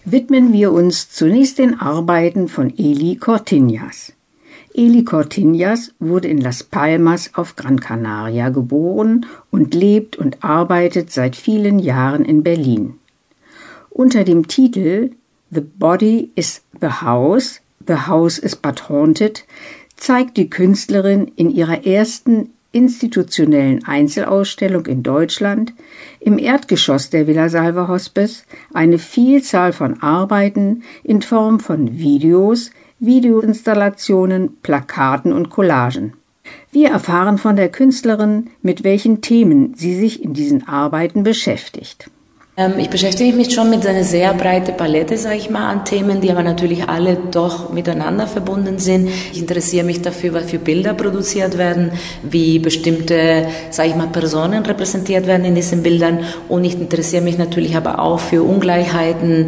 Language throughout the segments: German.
Widmen wir uns zunächst den Arbeiten von Eli Cortiñas. Eli Cortiñas wurde in Las Palmas auf Gran Canaria geboren und lebt und arbeitet seit vielen Jahren in Berlin. Unter dem Titel The Body is the House is but haunted zeigt die Künstlerin in ihrer ersten institutionellen Einzelausstellung in Deutschland im Erdgeschoss der Villa Salva Hospice eine Vielzahl von Arbeiten in Form von Videos, Videoinstallationen, Plakaten und Collagen. Wir erfahren von der Künstlerin, mit welchen Themen sie sich in diesen Arbeiten beschäftigt. Ich beschäftige mich schon mit einer sehr breiten Palette, sage ich mal, an Themen, die aber natürlich alle doch miteinander verbunden sind. Ich interessiere mich dafür, was für Bilder produziert werden, wie bestimmte, sage ich mal, Personen repräsentiert werden in diesen Bildern. Und ich interessiere mich natürlich aber auch für Ungleichheiten,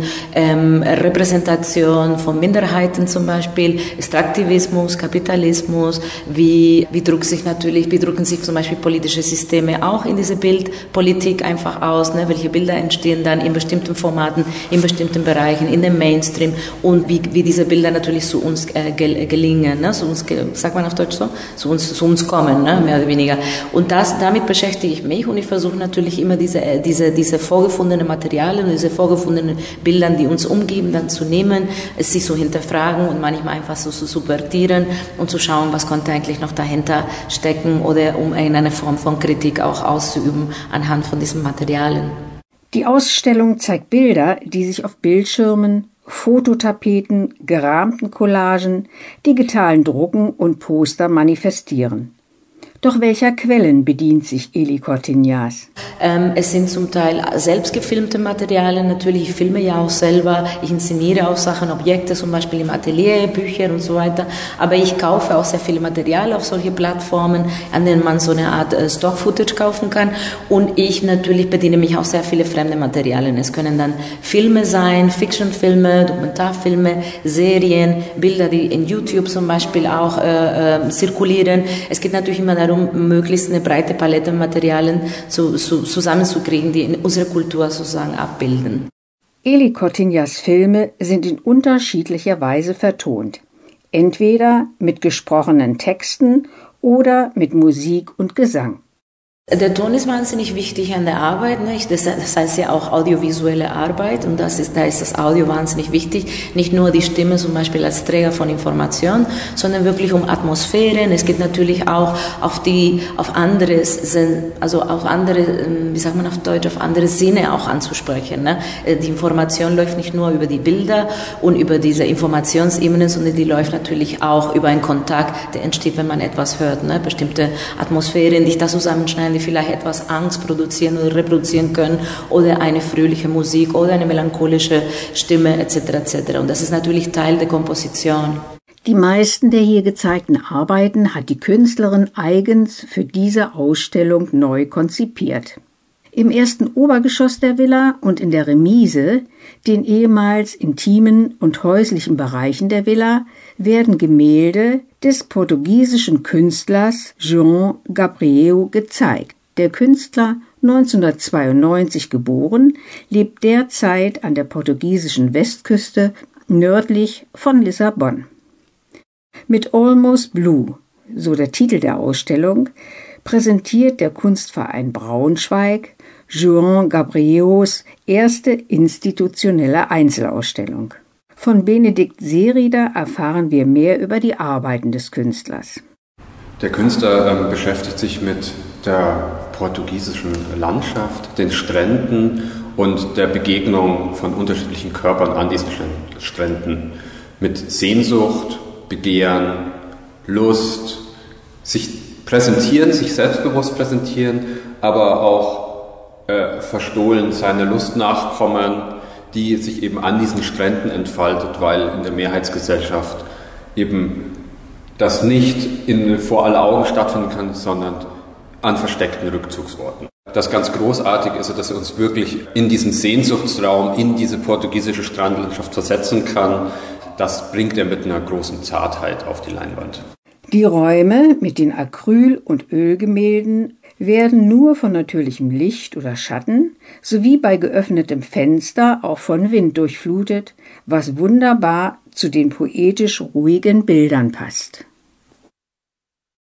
Repräsentation von Minderheiten zum Beispiel, Extraktivismus, Kapitalismus, wie drücken sich zum Beispiel politische Systeme auch in diese Bildpolitik einfach aus, ne? Welche Bilder entstehen dann in bestimmten Formaten, in bestimmten Bereichen, in dem Mainstream und wie diese Bilder natürlich zu uns gelingen, ne? Zu uns, sagt man auf Deutsch so? Zu uns kommen, ne? Mehr oder weniger. Und damit beschäftige ich mich und ich versuche natürlich immer diese vorgefundenen Materialien, diese vorgefundenen Bilder, die uns umgeben, dann zu nehmen, es sich so hinterfragen und manchmal einfach so zu subvertieren und zu schauen, was konnte eigentlich noch dahinter stecken oder um eine Form von Kritik auch auszuüben anhand von diesen Materialien. Die Ausstellung zeigt Bilder, die sich auf Bildschirmen, Fototapeten, gerahmten Collagen, digitalen Drucken und Poster manifestieren. Doch welcher Quellen bedient sich Eli Cortiñas? Es sind zum Teil selbst gefilmte Materialien, natürlich, ich filme ja auch selber, ich inszeniere auch Sachen, Objekte, zum Beispiel im Atelier, Bücher und so weiter, aber ich kaufe auch sehr viel Material auf solche Plattformen, an denen man so eine Art Stock-Footage kaufen kann und ich natürlich bediene mich auch sehr viele fremde Materialien. Es können dann Filme sein, Fiction-Filme, Dokumentarfilme, Serien, Bilder, die in YouTube zum Beispiel auch zirkulieren. Es geht natürlich immer darum, möglichst eine breite Palette an Materialien zusammenzukriegen, die in unserer Kultur sozusagen abbilden. Eli Cortiñas Filme sind in unterschiedlicher Weise vertont. Entweder mit gesprochenen Texten oder mit Musik und Gesang. Der Ton ist wahnsinnig wichtig an der Arbeit, nicht? Das heißt ja auch audiovisuelle Arbeit und da ist das Audio wahnsinnig wichtig. Nicht nur die Stimme zum Beispiel als Träger von Information, sondern wirklich um Atmosphären. Es geht natürlich auch auf andere, wie sagt man auf Deutsch, auf andere Sinne auch anzusprechen, ne? Die Information läuft nicht nur über die Bilder und über diese Informationsebene, sondern die läuft natürlich auch über einen Kontakt, der entsteht, wenn man etwas hört, ne? Bestimmte Atmosphären, die ich da zusammenschneide, die vielleicht etwas Angst produzieren oder reproduzieren können oder eine fröhliche Musik oder eine melancholische Stimme etc. etc. Und das ist natürlich Teil der Komposition. Die meisten der hier gezeigten Arbeiten hat die Künstlerin eigens für diese Ausstellung neu konzipiert. Im ersten Obergeschoss der Villa und in der Remise, den ehemals intimen und häuslichen Bereichen der Villa, werden Gemälde des portugiesischen Künstlers João Gabriel gezeigt. Der Künstler, 1992 geboren, lebt derzeit an der portugiesischen Westküste nördlich von Lissabon. Mit Almost Blue, so der Titel der Ausstellung, präsentiert der Kunstverein Braunschweig João Gabriels erste institutionelle Einzelausstellung. Von Benedikt Seerieder erfahren wir mehr über die Arbeiten des Künstlers. Der Künstler beschäftigt sich mit der portugiesischen Landschaft, den Stränden und der Begegnung von unterschiedlichen Körpern an diesen Stränden. Mit Sehnsucht, Begehren, Lust, sich präsentieren, sich selbstbewusst präsentieren, aber auch verstohlen seiner Lust nachkommen, die sich eben an diesen Stränden entfaltet, weil in der Mehrheitsgesellschaft eben das nicht vor aller Augen stattfinden kann, sondern an versteckten Rückzugsorten. Das ganz großartig ist, dass er uns wirklich in diesen Sehnsuchtsraum, in diese portugiesische Strandlandschaft versetzen kann. Das bringt er mit einer großen Zartheit auf die Leinwand. Die Räume mit den Acryl- und Ölgemälden werden nur von natürlichem Licht oder Schatten sowie bei geöffnetem Fenster auch von Wind durchflutet, was wunderbar zu den poetisch ruhigen Bildern passt.